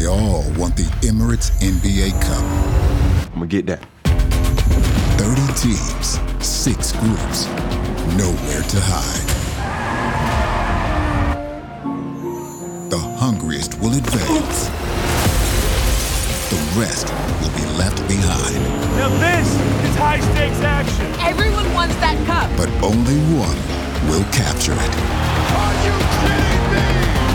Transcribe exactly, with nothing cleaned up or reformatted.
They all want the Emirates N B A Cup. I'm gonna get that. thirty teams, six groups, nowhere to hide. The hungriest will advance. The rest will be left behind. Now this is high-stakes action. Everyone wants that cup. But only one will capture it. Are you kidding me?